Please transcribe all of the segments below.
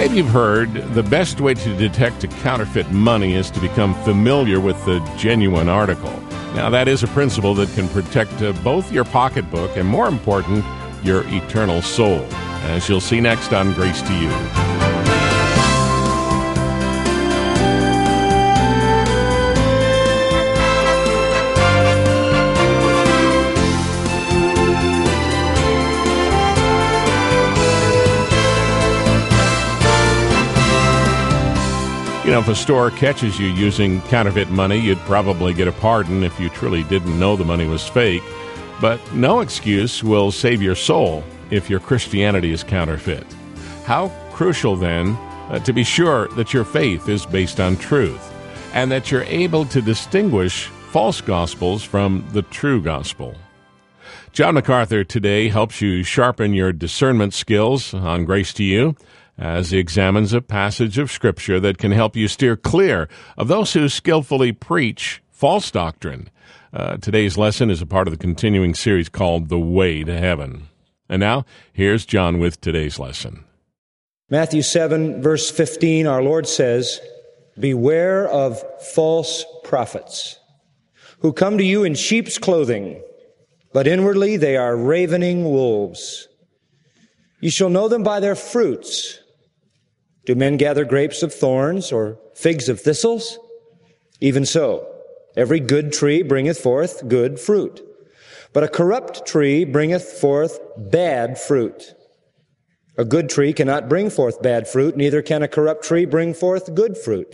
Maybe you've heard the best way to detect a counterfeit money is to become familiar with the genuine article. Now, that is a principle that can protect both your pocketbook and, more important, your eternal soul, as you'll see next on Grace to You. You know, if a store catches you using counterfeit money, you'd probably get a pardon if you truly didn't know the money was fake. But no excuse will save your soul if your Christianity is counterfeit. How crucial, then, to be sure that your faith is based on truth and that you're able to distinguish false gospels from the true gospel. John MacArthur today helps you sharpen your discernment skills on Grace to You, as he examines a passage of Scripture that can help you steer clear of those who skillfully preach false doctrine. Today's lesson is a part of the continuing series called The Way to Heaven. And now, here's John with today's lesson. Matthew 7, verse 15, our Lord says, "Beware of false prophets, who come to you in sheep's clothing, but inwardly they are ravening wolves. You shall know them by their fruits. Do men gather grapes of thorns or figs of thistles? Even so, every good tree bringeth forth good fruit, but a corrupt tree bringeth forth bad fruit. A good tree cannot bring forth bad fruit, neither can a corrupt tree bring forth good fruit.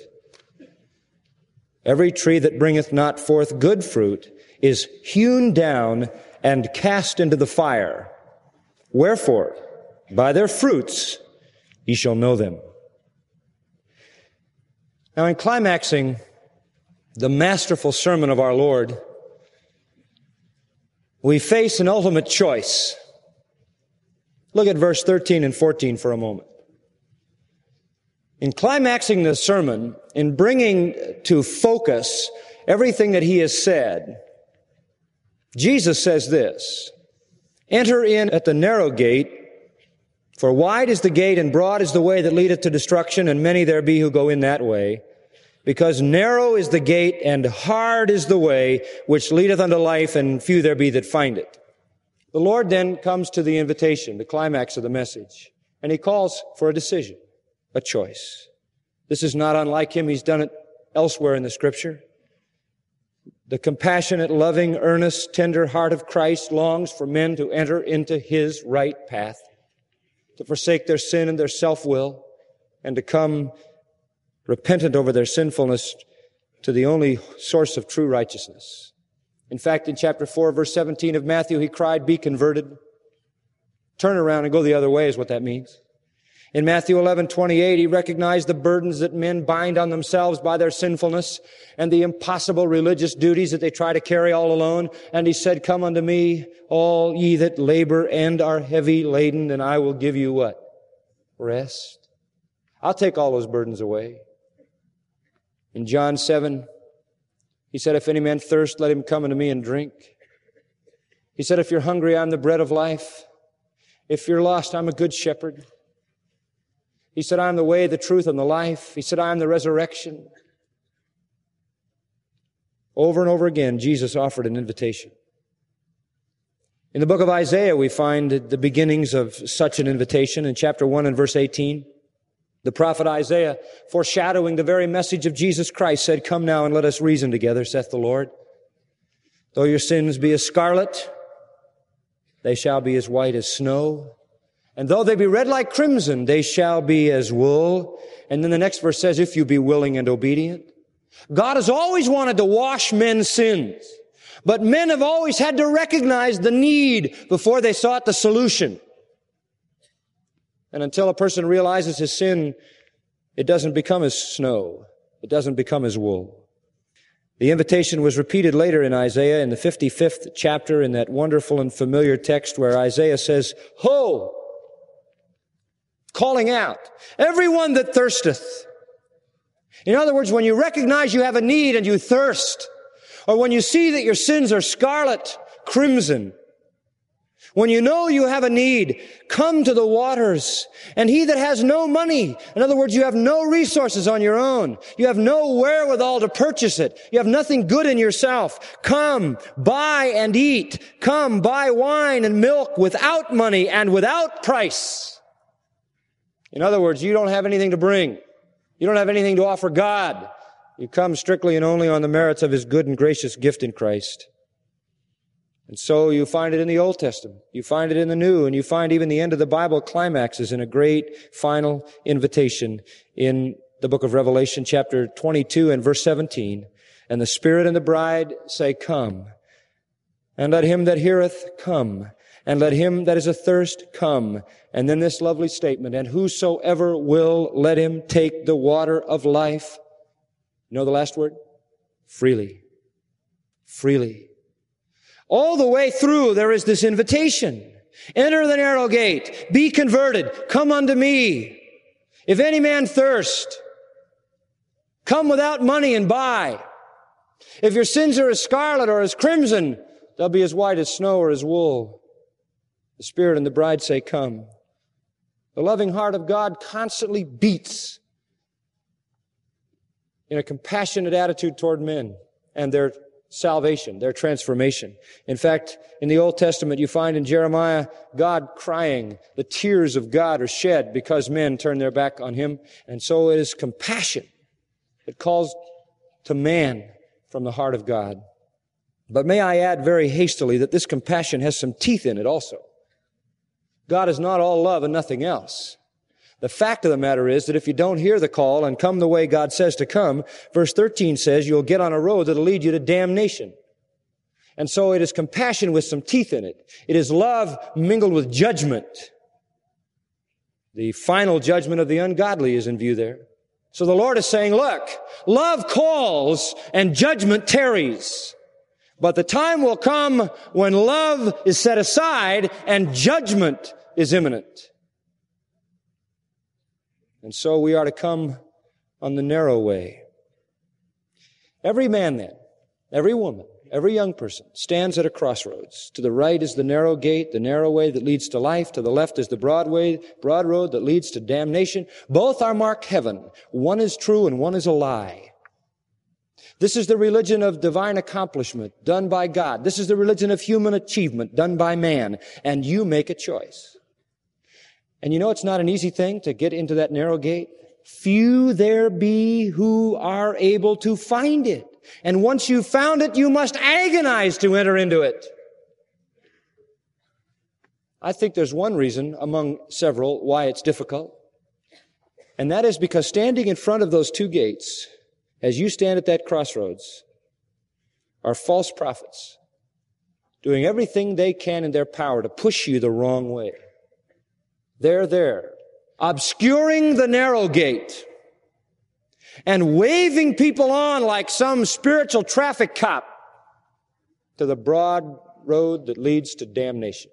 Every tree that bringeth not forth good fruit is hewn down and cast into the fire. Wherefore, by their fruits ye shall know them." Now, in climaxing the masterful sermon of our Lord, we face an ultimate choice. Look at verse 13 and 14 for a moment. In climaxing the sermon, in bringing to focus everything that he has said, Jesus says this, "Enter in at the narrow gate, for wide is the gate and broad is the way that leadeth to destruction, and many there be who go in that way. Because narrow is the gate and hard is the way which leadeth unto life, and few there be that find it." The Lord then comes to the invitation, the climax of the message, and he calls for a decision, a choice. This is not unlike him. He's done it elsewhere in the Scripture. The compassionate, loving, earnest, tender heart of Christ longs for men to enter into his right path, to forsake their sin and their self-will, and to come repentant over their sinfulness to the only source of true righteousness. In fact, in chapter 4, verse 17 of Matthew, he cried, "Be converted." Turn around and go the other way is what that means. In Matthew 11:28, he recognized the burdens that men bind on themselves by their sinfulness and the impossible religious duties that they try to carry all alone. And he said, "Come unto me, all ye that labor and are heavy laden, and I will give you" what? Rest. I'll take all those burdens away. In John 7, he said, "If any man thirst, let him come unto me and drink." He said, "If you're hungry, I'm the bread of life. If you're lost, I'm a good shepherd." He said, "I'm the way, the truth, and the life." He said, "I'm the resurrection." Over and over again, Jesus offered an invitation. In the book of Isaiah, we find the beginnings of such an invitation in chapter 1 and verse 18. The prophet Isaiah, foreshadowing the very message of Jesus Christ, said, "Come now and let us reason together, saith the Lord. Though your sins be as scarlet, they shall be as white as snow. And though they be red like crimson, they shall be as wool." And then the next verse says, "If you be willing and obedient." God has always wanted to wash men's sins, but men have always had to recognize the need before they sought the solution. And until a person realizes his sin, it doesn't become as snow. It doesn't become as wool. The invitation was repeated later in Isaiah in the 55th chapter in that wonderful and familiar text where Isaiah says, "Ho!" calling out, "Everyone that thirsteth." In other words, when you recognize you have a need and you thirst, or when you see that your sins are scarlet, crimson, When you know you have a need, come to the waters. And he that has no money, in other words, you have no resources on your own. You have no wherewithal to purchase it. You have nothing good in yourself. Come, buy and eat. Come, buy wine and milk without money and without price. In other words, you don't have anything to bring. You don't have anything to offer God. You come strictly and only on the merits of his good and gracious gift in Christ. And so you find it in the Old Testament. You find it in the New, and you find even the end of the Bible climaxes in a great final invitation in the book of Revelation, chapter 22 and verse 17. And the Spirit and the bride say, come. And let him that heareth come. And let him that is athirst come. And then this lovely statement, and whosoever will, let him take the water of life. You know the last word? Freely. Freely. All the way through, there is this invitation. Enter the narrow gate. Be converted. Come unto me. If any man thirst, come without money and buy. If your sins are as scarlet or as crimson, they'll be as white as snow or as wool. The Spirit and the bride say, come. The loving heart of God constantly beats in a compassionate attitude toward men and their salvation, their transformation. In fact, in the Old Testament, you find in Jeremiah, God crying. The tears of God are shed because men turn their back on him. And so it is compassion that calls to man from the heart of God. But may I add very hastily that this compassion has some teeth in it also. God is not all love and nothing else. The fact of the matter is that if you don't hear the call and come the way God says to come, verse 13 says you'll get on a road that'll lead you to damnation. And so it is compassion with some teeth in it. It is love mingled with judgment. The final judgment of the ungodly is in view there. So the Lord is saying, look, love calls and judgment tarries. But the time will come when love is set aside and judgment is imminent. And so we are to come on the narrow way. Every man then, every woman, every young person stands at a crossroads. To the right is the narrow gate, the narrow way that leads to life. To the left is the broad road that leads to damnation. Both are marked heaven. One is true and one is a lie. This is the religion of divine accomplishment done by God. This is the religion of human achievement done by man. And you make a choice. And you know it's not an easy thing to get into that narrow gate. Few there be who are able to find it. And once you've found it, you must agonize to enter into it. I think there's one reason among several why it's difficult. And that is because standing in front of those two gates, as you stand at that crossroads, are false prophets doing everything they can in their power to push you the wrong way. They're there, obscuring the narrow gate and waving people on like some spiritual traffic cop to the broad road that leads to damnation.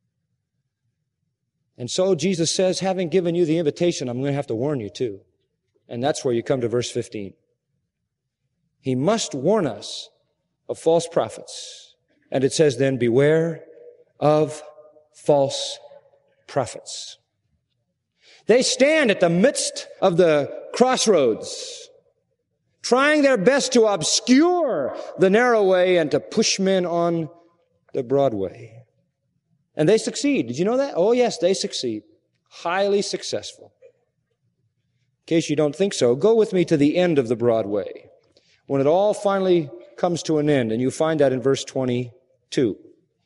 And so Jesus says, having given you the invitation, I'm going to have to warn you too. And that's where you come to verse 15. He must warn us of false prophets. And it says then, beware of false prophets. They stand at the midst of the crossroads, trying their best to obscure the narrow way and to push men on the broad way. And they succeed. Did you know that? Oh, yes, they succeed. Highly successful. In case you don't think so, go with me to the end of the broad way, when it all finally comes to an end, and you find that in verse 22.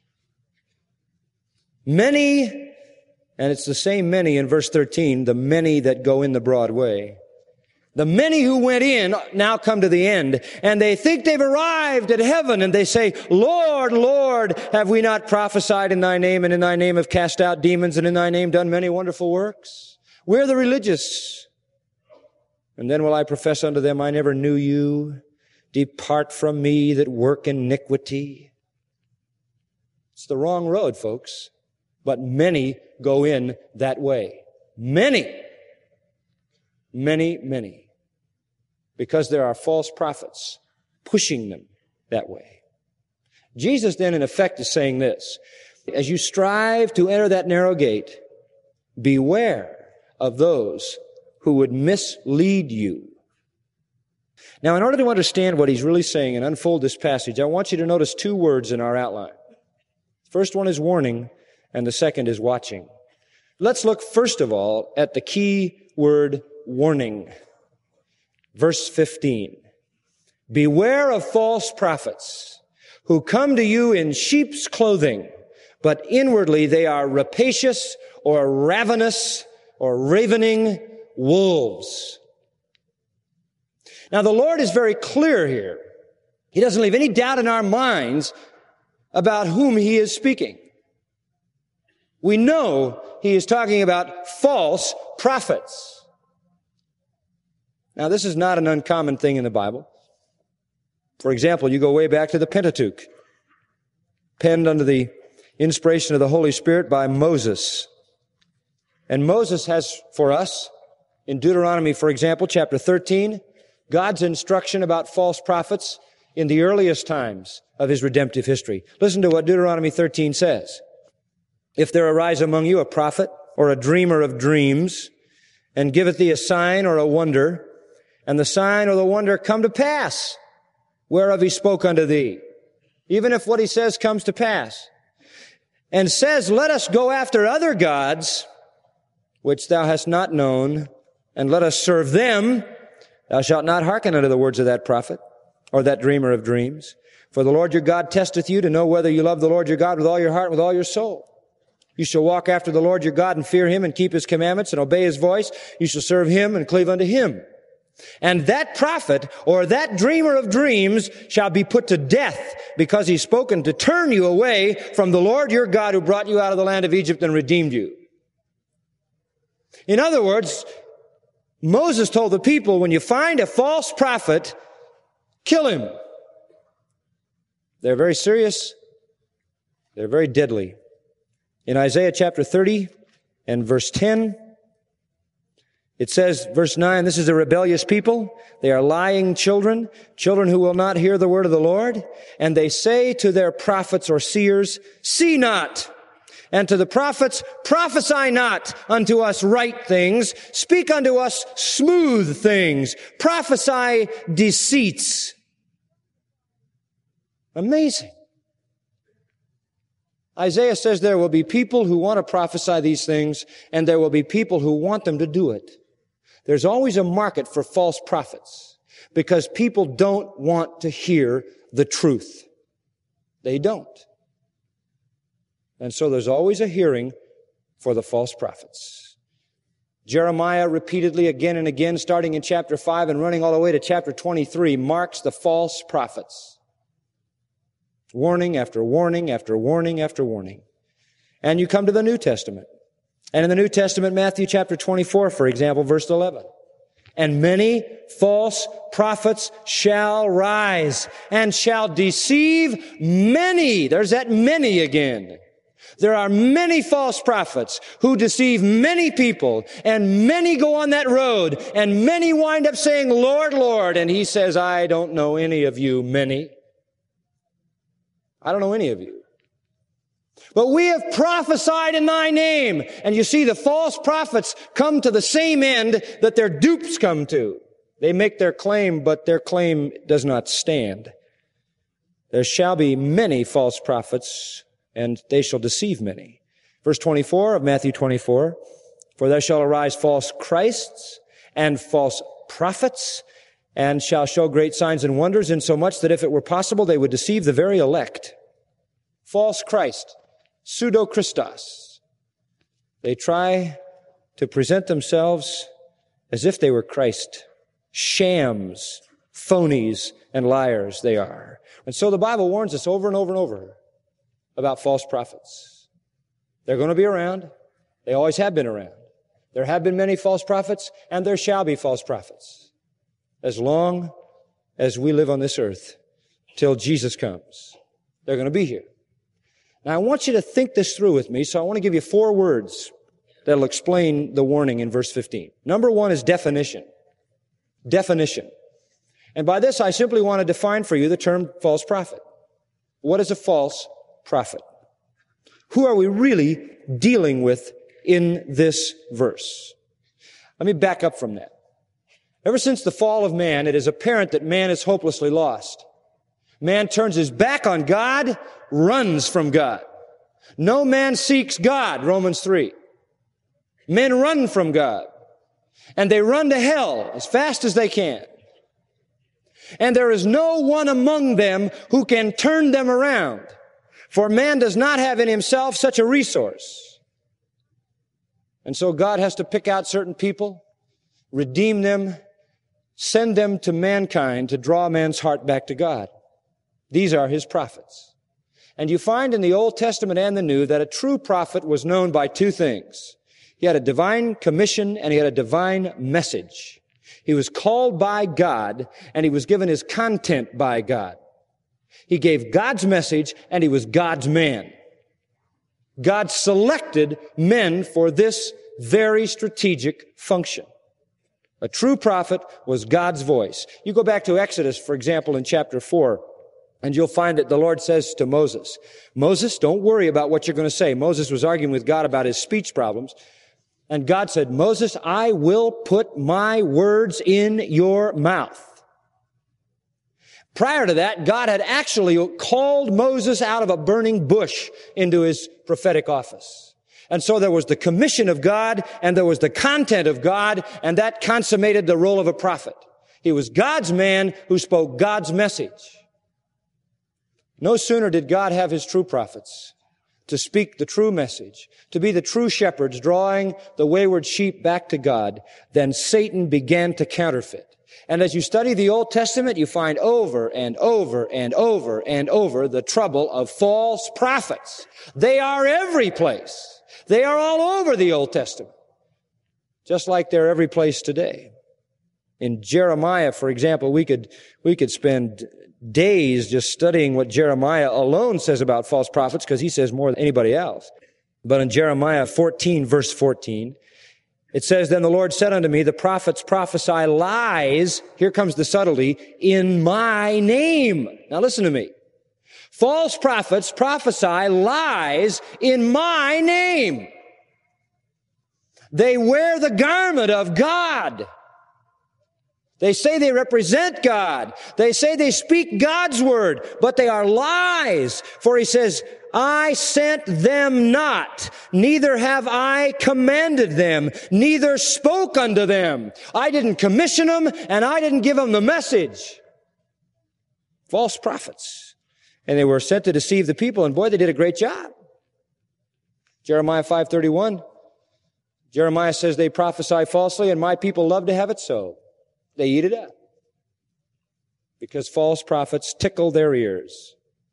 Many, and it's the same many in verse 13, the many that go in the broad way. The many who went in now come to the end, and they think they've arrived at heaven, and they say, Lord, Lord, have we not prophesied in thy name, and in thy name have cast out demons, and in thy name done many wonderful works? We're the religious. And then will I profess unto them, I never knew you. Depart from me that work iniquity. It's the wrong road, folks. But many go in that way. Many. Many, many. Because there are false prophets pushing them that way. Jesus then, in effect, is saying this. As you strive to enter that narrow gate, beware of those who would mislead you. Now, in order to understand what he's really saying and unfold this passage, I want you to notice two words in our outline. The first one is warning, and the second is watching. Let's look first of all at the key word warning. Verse 15. Beware of false prophets who come to you in sheep's clothing, but inwardly they are rapacious or ravenous or ravening wolves. Now, the Lord is very clear here. He doesn't leave any doubt in our minds about whom he is speaking. We know he is talking about false prophets. Now, this is not an uncommon thing in the Bible. For example, you go way back to the Pentateuch, penned under the inspiration of the Holy Spirit by Moses. And Moses has for us, in Deuteronomy, for example, chapter 13, God's instruction about false prophets in the earliest times of his redemptive history. Listen to what Deuteronomy 13 says. If there arise among you a prophet or a dreamer of dreams, and giveth thee a sign or a wonder, and the sign or the wonder come to pass, whereof he spoke unto thee, even if what he says comes to pass, and says, let us go after other gods, which thou hast not known, and let us serve them, thou shalt not hearken unto the words of that prophet, or that dreamer of dreams. For the Lord your God testeth you to know whether you love the Lord your God with all your heart and with all your soul. You shall walk after the Lord your God and fear him and keep his commandments and obey his voice. You shall serve him and cleave unto him. And that prophet or that dreamer of dreams shall be put to death because he's spoken to turn you away from the Lord your God who brought you out of the land of Egypt and redeemed you. In other words, Moses told the people, when you find a false prophet, kill him. They're very serious. They're very deadly. In Isaiah chapter 30 and verse 10, it says, verse 9, this is a rebellious people. They are lying children, children who will not hear the word of the Lord. And they say to their prophets or seers, see not. And to the prophets, prophesy not unto us right things. Speak unto us smooth things. Prophesy deceits. Amazing. Isaiah says there will be people who want to prophesy these things, and there will be people who want them to do it. There's always a market for false prophets because people don't want to hear the truth. They don't. And so there's always a hearing for the false prophets. Jeremiah repeatedly again and again, starting in chapter 5 and running all the way to chapter 23, marks the false prophets. Warning after warning after warning after warning. And you come to the New Testament. And in the New Testament, Matthew chapter 24, for example, verse 11. And many false prophets shall rise and shall deceive many. There's that many again. There are many false prophets who deceive many people, and many go on that road, and many wind up saying, Lord, Lord. And he says, I don't know any of you, many. I don't know any of you. But we have prophesied in thy name. And you see, the false prophets come to the same end that their dupes come to. They make their claim, but their claim does not stand. There shall be many false prophets, and they shall deceive many. Verse 24 of Matthew 24, for there shall arise false Christs and false prophets, and shall show great signs and wonders, insomuch that if it were possible, they would deceive the very elect. False Christ, pseudo-Christos. They try to present themselves as if they were Christ. Shams, phonies, and liars they are. And so the Bible warns us over and over and over about false prophets. They're going to be around. They always have been around. There have been many false prophets, and there shall be false prophets as long as we live on this earth till Jesus comes. They're going to be here. Now, I want you to think this through with me, so I want to give you 4 words that'll explain the warning in verse 15. Number 1 is definition. Definition. And by this, I simply want to define for you the term false prophet. What is a false prophet? Who are we really dealing with in this verse? Let me back up from that. Ever since the fall of man, it is apparent that man is hopelessly lost. Man turns his back on God, runs from God. No man seeks God, Romans 3. Men run from God, and they run to hell as fast as they can. And there is no one among them who can turn them around, for man does not have in himself such a resource. And so God has to pick out certain people, redeem them, send them to mankind to draw man's heart back to God. These are his prophets. And you find in the Old Testament and the New that a true prophet was known by two things. He had a divine commission and he had a divine message. He was called by God and he was given his content by God. He gave God's message and he was God's man. God selected men for this very strategic function. A true prophet was God's voice. You go back to Exodus, for example, in chapter 4, and you'll find that the Lord says to Moses, Moses, don't worry about what you're going to say. Moses was arguing with God about his speech problems. And God said, Moses, I will put my words in your mouth. Prior to that, God had actually called Moses out of a burning bush into his prophetic office. And so there was the commission of God and there was the content of God, and that consummated the role of a prophet. He was God's man who spoke God's message. No sooner did God have his true prophets to speak the true message, to be the true shepherds drawing the wayward sheep back to God, than Satan began to counterfeit. And as you study the Old Testament, you find over and over and over and over the trouble of false prophets. They are every place. They are all over the Old Testament, just like they're every place today. In Jeremiah, for example, we could spend days just studying what Jeremiah alone says about false prophets, because he says more than anybody else. But in Jeremiah 14, verse 14, it says, Then the Lord said unto me, the prophets prophesy lies, here comes the subtlety, in my name. Now listen to me. False prophets prophesy lies in my name. They wear the garment of God. They say they represent God. They say they speak God's word, but they are lies. For he says, I sent them not, neither have I commanded them, neither spoke unto them. I didn't commission them, and I didn't give them the message. False prophets. And they were sent to deceive the people, and boy, they did a great job. Jeremiah 5:31. Jeremiah says they prophesy falsely, and my people love to have it so. They eat it up. Because false prophets tickle their ears.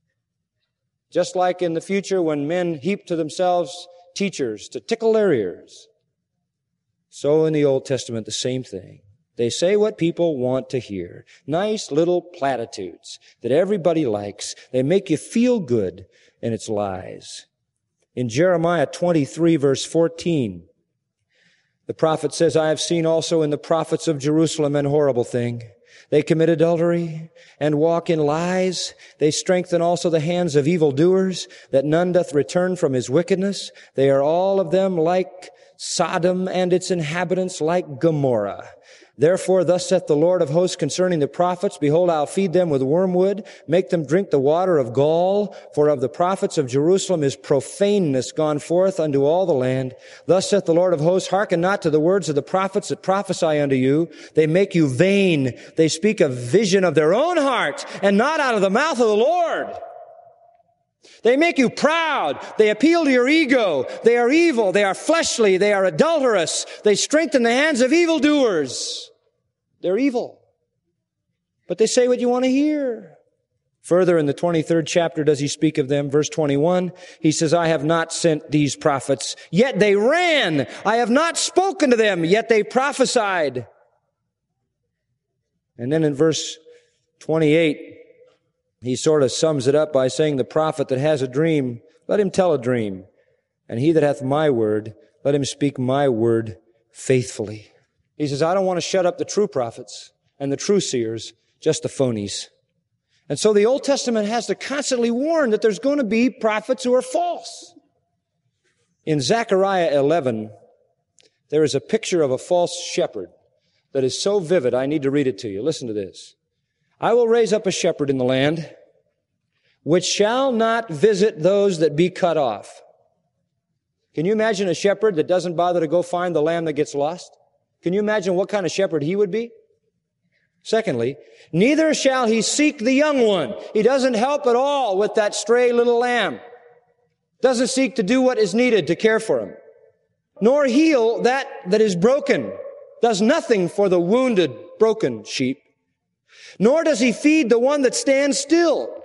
Just like in the future when men heap to themselves teachers to tickle their ears. So in the Old Testament, the same thing. They say what people want to hear. Nice little platitudes that everybody likes. They make you feel good, and it's lies. In Jeremiah 23, verse 14, the prophet says, I have seen also in the prophets of Jerusalem an horrible thing. They commit adultery and walk in lies. They strengthen also the hands of evildoers, that none doth return from his wickedness. They are all of them like Sodom, and its inhabitants like Gomorrah. Therefore, thus saith the Lord of hosts concerning the prophets, Behold, I'll feed them with wormwood, make them drink the water of gall, for of the prophets of Jerusalem is profaneness gone forth unto all the land. Thus saith the Lord of hosts, Hearken not to the words of the prophets that prophesy unto you. They make you vain. They speak a vision of their own heart, and not out of the mouth of the Lord. They make you proud. They appeal to your ego. They are evil. They are fleshly. They are adulterous. They strengthen the hands of evildoers. They're evil. But they say what you want to hear. Further, in the 23rd chapter, does he speak of them? Verse 21, he says, I have not sent these prophets, yet they ran. I have not spoken to them, yet they prophesied. And then in verse 28, he sort of sums it up by saying, the prophet that has a dream, let him tell a dream. And he that hath my word, let him speak my word faithfully. He says, I don't want to shut up the true prophets and the true seers, just the phonies. And so the Old Testament has to constantly warn that there's going to be prophets who are false. In Zechariah 11, there is a picture of a false shepherd that is so vivid, I need to read it to you. Listen to this. I will raise up a shepherd in the land, which shall not visit those that be cut off. Can you imagine a shepherd that doesn't bother to go find the lamb that gets lost? Can you imagine what kind of shepherd he would be? Secondly, neither shall he seek the young one. He doesn't help at all with that stray little lamb. Doesn't seek to do what is needed to care for him. Nor heal that is broken. Does nothing for the wounded, broken sheep. Nor does he feed the one that stands still.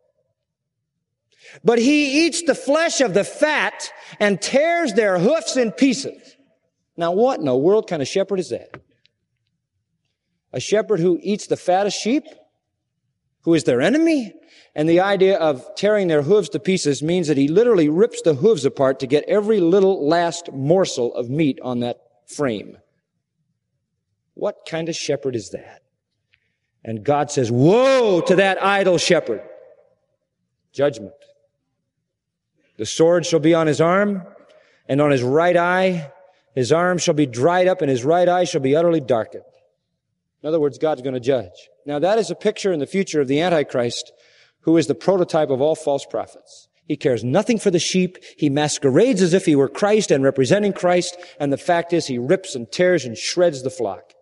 But he eats the flesh of the fat and tears their hoofs in pieces. Now what in the world kind of shepherd is that? A shepherd who eats the fattest sheep? Who is their enemy? And the idea of tearing their hooves to pieces means that he literally rips the hooves apart to get every little last morsel of meat on that frame. What kind of shepherd is that? And God says, woe to that idle shepherd. Judgment. The sword shall be on his arm and on his right eye. His arm shall be dried up and his right eye shall be utterly darkened. In other words, God's going to judge. Now that is a picture in the future of the Antichrist, who is the prototype of all false prophets. He cares nothing for the sheep. He masquerades as if he were Christ and representing Christ. And the fact is he rips and tears and shreds the flock.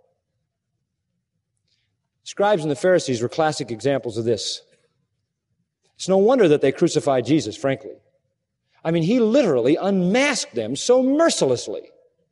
Scribes and the Pharisees were classic examples of this. It's no wonder that they crucified Jesus, frankly. I mean, he literally unmasked them so mercilessly.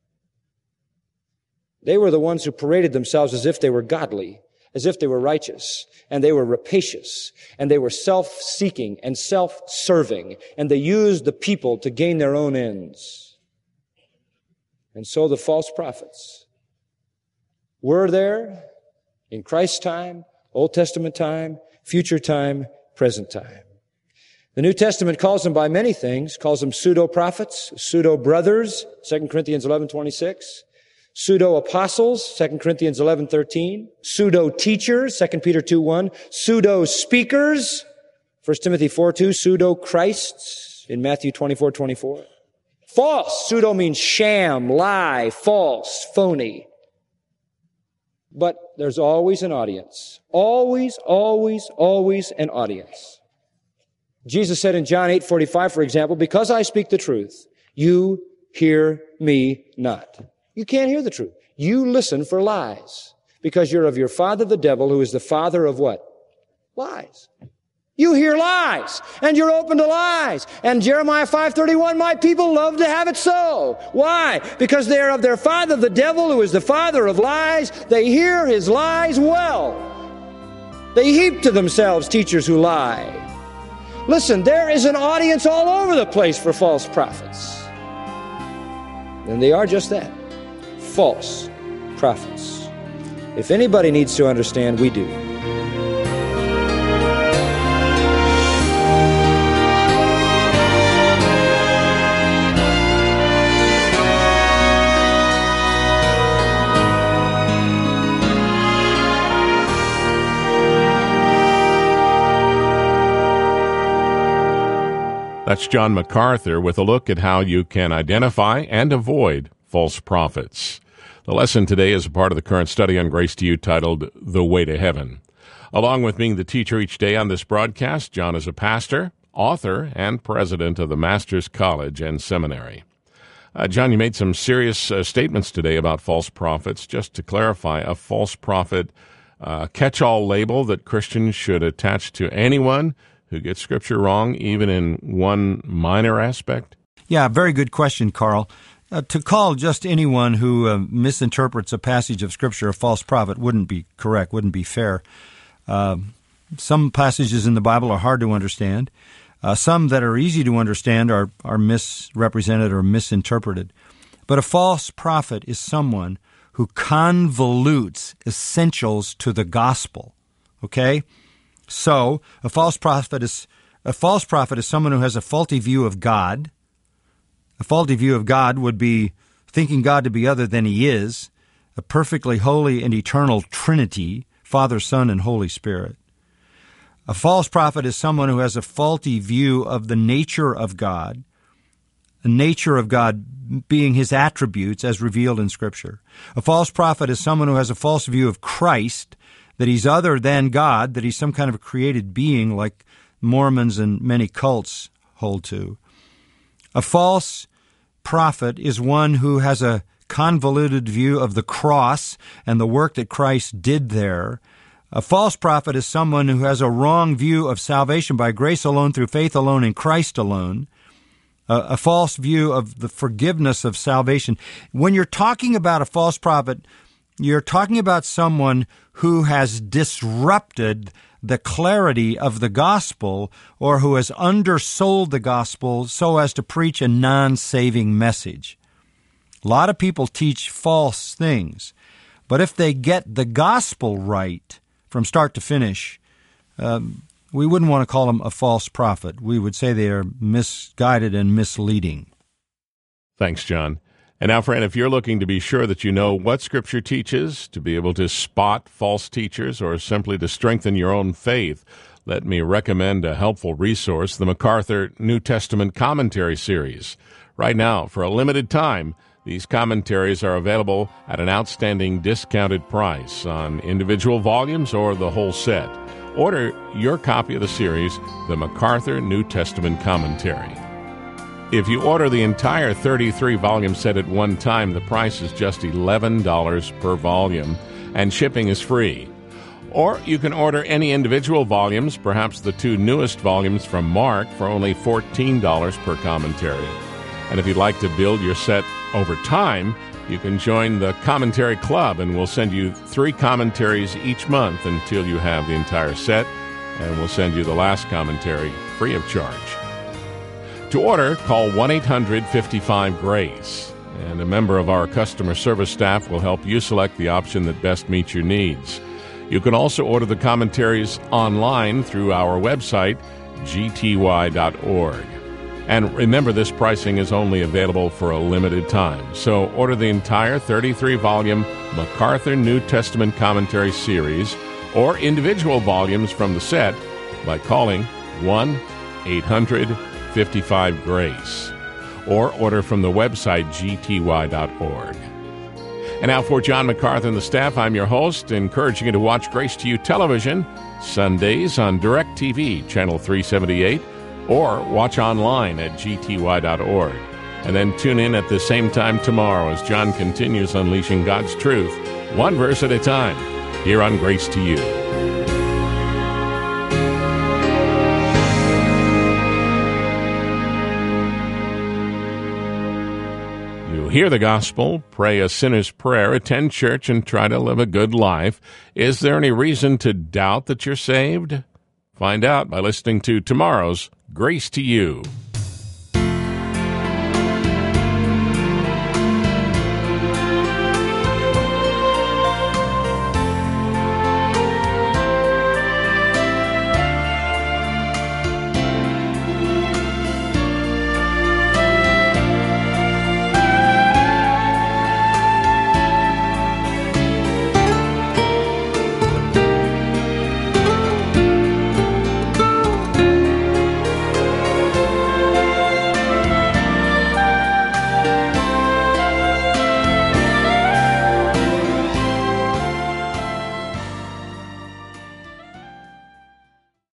They were the ones who paraded themselves as if they were godly, as if they were righteous, and they were rapacious, and they were self-seeking and self-serving, and they used the people to gain their own ends. And so the false prophets were there in Christ's time, Old Testament time, future time, present time. The New Testament calls them by many things, calls them pseudo-prophets, pseudo-brothers, 2 Corinthians 11:26, pseudo-apostles, 2 Corinthians 11:13, pseudo-teachers, 2 Peter 2:1, pseudo-speakers, 1 Timothy 4:2, pseudo-Christs in Matthew 24:24. False, pseudo means sham, lie, false, phony. But there's always an audience. Always, always, always an audience. Jesus said in John 8:45, for example, because I speak the truth, you hear me not. You can't hear the truth. You listen for lies because you're of your father, the devil, who is the father of what? Lies. You hear lies and you're open to lies. And Jeremiah 5:31, my people love to have it so. Why? Because they are of their father, the devil, who is the father of lies. They hear his lies well. They heap to themselves teachers who lie. Listen, there is an audience all over the place for false prophets. And they are just that. False prophets. If anybody needs to understand, we do. That's John MacArthur with a look at how you can identify and avoid false prophets. The lesson today is a part of the current study on Grace to You titled The Way to Heaven. Along with being the teacher each day on this broadcast, John is a pastor, author, and president of the Master's College and Seminary. John, you made some serious statements today about false prophets. Just to clarify, a false prophet catch-all label that Christians should attach to anyone who gets Scripture wrong, even in one minor aspect? Yeah, very good question, Carl. To call just anyone who misinterprets a passage of Scripture a false prophet wouldn't be correct, wouldn't be fair. Some passages in the Bible are hard to understand. Some that are easy to understand are misrepresented or misinterpreted. But a false prophet is someone who convolutes essentials to the gospel. Okay? So, a false prophet is someone who has a faulty view of God. A faulty view of God would be thinking God to be other than He is, a perfectly holy and eternal Trinity, Father, Son, and Holy Spirit. A false prophet is someone who has a faulty view of the nature of God, nature of God being his attributes as revealed in Scripture. A false prophet is someone who has a false view of Christ, that he's other than God, that he's some kind of a created being like Mormons and many cults hold to. A false prophet is one who has a convoluted view of the cross and the work that Christ did there. A false prophet is someone who has a wrong view of salvation by grace alone, through faith alone, in Christ alone. A false view of the forgiveness of salvation. When you're talking about a false prophet, you're talking about someone who has disrupted the clarity of the gospel, or who has undersold the gospel so as to preach a non-saving message. A lot of people teach false things, but if they get the gospel right from start to finish, we wouldn't want to call them a false prophet. We would say they are misguided and misleading. Thanks, John. And now, friend, if you're looking to be sure that you know what Scripture teaches, to be able to spot false teachers, or simply to strengthen your own faith, let me recommend a helpful resource, the MacArthur New Testament Commentary Series. Right now, for a limited time, these commentaries are available at an outstanding discounted price on individual volumes or the whole set. Order your copy of the series, the MacArthur New Testament Commentary. If you order the entire 33-volume set at one time, the price is just $11 per volume, and shipping is free. Or you can order any individual volumes, perhaps the two newest volumes from Mark, for only $14 per commentary. And if you'd like to build your set over time, you can join the Commentary Club, and we'll send you 3 commentaries each month until you have the entire set, and we'll send you the last commentary free of charge. To order, call 1-800-55-GRACE, and a member of our customer service staff will help you select the option that best meets your needs. You can also order the commentaries online through our website, gty.org. And remember, this pricing is only available for a limited time. So order the entire 33-volume MacArthur New Testament Commentary Series or individual volumes from the set by calling 1-800-55-GRACE or order from the website gty.org. And now for John MacArthur and the staff, I'm your host, encouraging you to watch Grace to You Television Sundays on DirecTV, Channel 378, or watch online at gty.org. And then tune in at the same time tomorrow as John continues unleashing God's truth, one verse at a time, here on Grace to You. You hear the gospel, pray a sinner's prayer, attend church, and try to live a good life. Is there any reason to doubt that you're saved? Find out by listening to tomorrow's Grace to You.